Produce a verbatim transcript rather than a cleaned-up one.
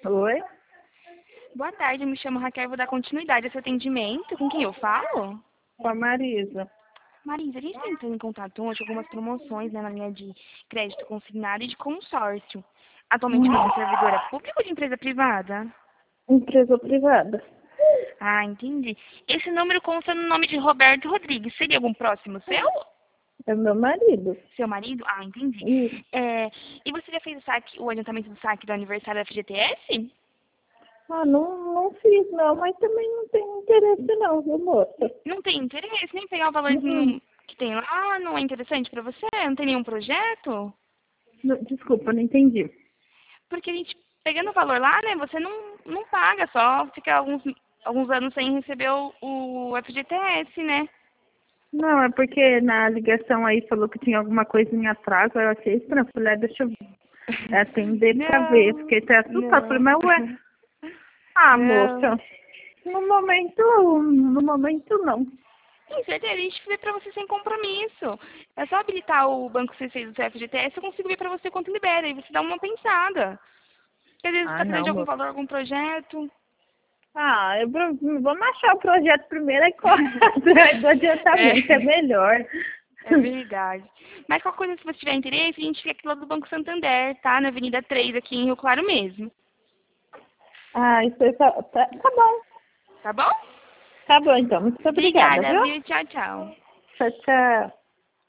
Oi? Boa tarde, eu me chamo Raquel e vou dar continuidade a esse atendimento. Com quem eu falo? Com a Marisa. Marisa, a gente está entrando em contato hoje com algumas promoções, né, na linha de crédito consignado e de consórcio. Atualmente você é servidora pública ou de empresa privada? Empresa privada. Ah, entendi. Esse número consta no nome de Roberto Rodrigues. Seria algum próximo seu? É meu marido. Seu marido? Ah, entendi. Isso. É, e você já fez o, saque, o adiantamento do saque do aniversário da F G T S? Ah, não, não fiz não, mas também não tenho interesse não, viu, moça? Não tem interesse, nem pegar o Uhum. valorzinho que tem lá, não é interessante pra você? Não tem nenhum projeto? Não, desculpa, não entendi. Porque a gente, pegando o valor lá, né, você não, não paga, só fica alguns, alguns anos sem receber o, o F G T S, né? Não, é porque na ligação aí falou que tinha alguma coisa em atraso, eu achei estranho. Falei, ah, deixa eu atender pra ver. Não, Fiquei até assustada. Falei, não, mas ué, ah, não. moça, no momento, no momento não. Com certeza, a gente vê pra você sem compromisso. É só habilitar o banco C seis do seu F G T S, eu consigo ver pra você quanto libera, e você dá uma pensada. Porque às vezes você Ah, tá precisando não, de algum moça. valor, algum projeto. Ah, eu, vou- vamos achar o projeto primeiro e corre atrás do adiantamento, é É. melhor. É verdade. Mas qualquer coisa, se você tiver interesse, a gente fica aqui lá do Banco Santander, tá? Na Avenida três, aqui em Rio Claro mesmo. Ah, isso aí tá, tá, tá bom. Tá bom? Tá bom, então. Muito obrigada, Obrigada, viu? viu? Tchau, tchau. Tchau, tchau.